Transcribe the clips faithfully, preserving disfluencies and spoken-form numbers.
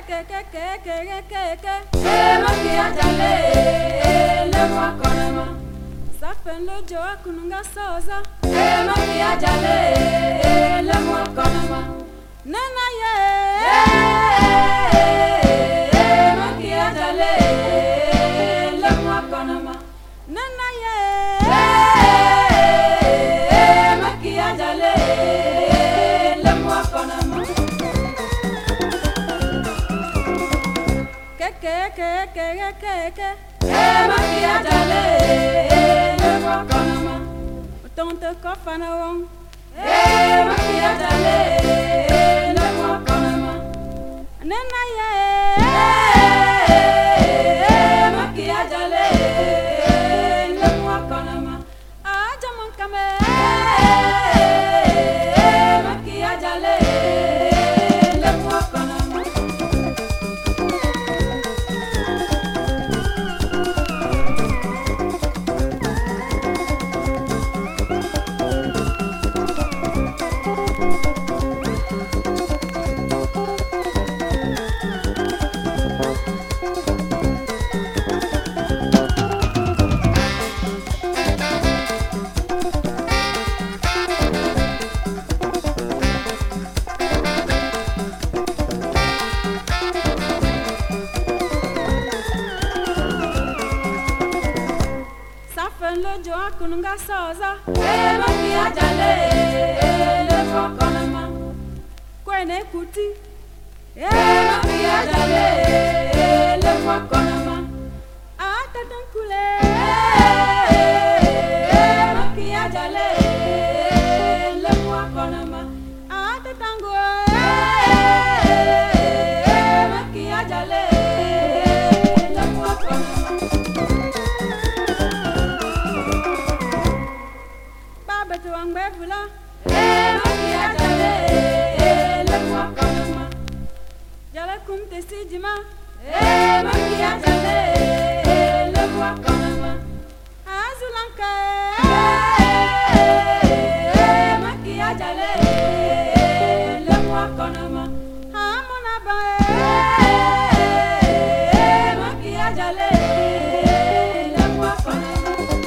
ke ke ke ke ke ke ke. Eh makia jale le mwa konama. Safen lo jo kununga soza. Eh makia jale le mwa konama. Nena ye. Eh makia jale le mwa konama. Nena ye. Eh makia jale le mwa konama. Ke ke ke ke ke ke ke. Eh makia jale le mwa konama. Tonto kofana wong. Eh makia jale le mwa konama. Nena ye. Eh makia jale le mwa konama. Aja mon kame. Eh makia jale le mwa konama. Safen lo jo kununga soza. Eh makia jale le mwa konama. Kwene kuti. Eh makia jale le mwa konama. Ata tankule. Eh makia jale le mwa konama. Ata tango. Eh makia jale le mwa konama. Baba tu angbe vula. Eh makia jale le mwa konama. Jala kum te sijima. Eh makia jale le mwa konama. Azulanka. Eh makia jale le mwa konama. Amona ba. Eh makia jale le mwa konama.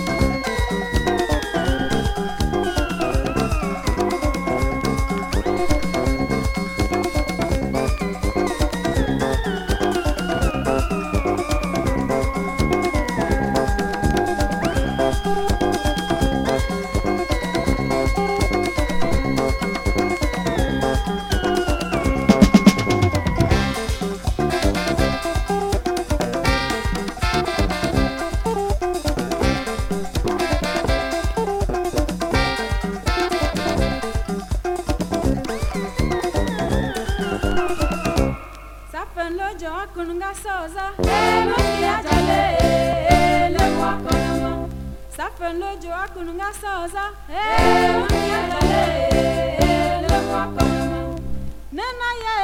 Safen lo jo kununga soza. Eh makia jale le mwa konama. Safen lo jo kununga soza. Eh makia jale le mwa konama. Nena ye.